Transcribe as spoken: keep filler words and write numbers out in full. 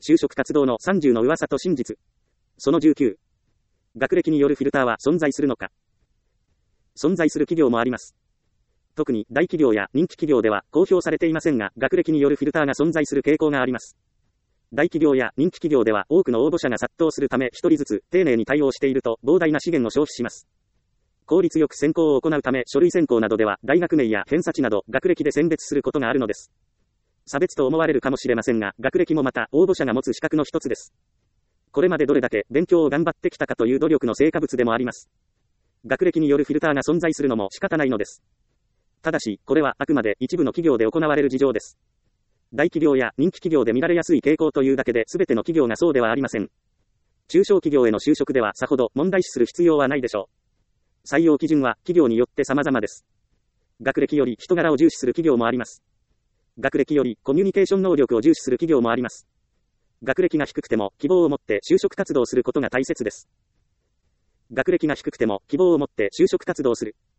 就職活動のさんじゅうの噂と真実。そのじゅうきゅう。学歴によるフィルターは存在するのか。存在する企業もあります。特に大企業や人気企業では公表されていませんが、学歴によるフィルターが存在する傾向があります。大企業や人気企業では多くの応募者が殺到するため一人ずつ丁寧に対応していると膨大な資源を消費します。効率よく選考を行うため書類選考などでは大学名や偏差値など学歴で選別することがあるのです。差別と思われるかもしれませんが、学歴もまた応募者が持つ資格の一つです。これまでどれだけ勉強を頑張ってきたかという努力の成果物でもあります。学歴によるフィルターが存在するのも仕方ないのです。ただし、これはあくまで一部の企業で行われる事情です。大企業や人気企業で見られやすい傾向というだけで全ての企業がそうではありません。中小企業への就職ではさほど問題視する必要はないでしょう。採用基準は企業によって様々です。学歴より人柄を重視する企業もあります。学歴よりコミュニケーション能力を重視する企業もあります。学歴が低くても希望を持って就職活動することが大切です。学歴が低くても希望を持って就職活動する。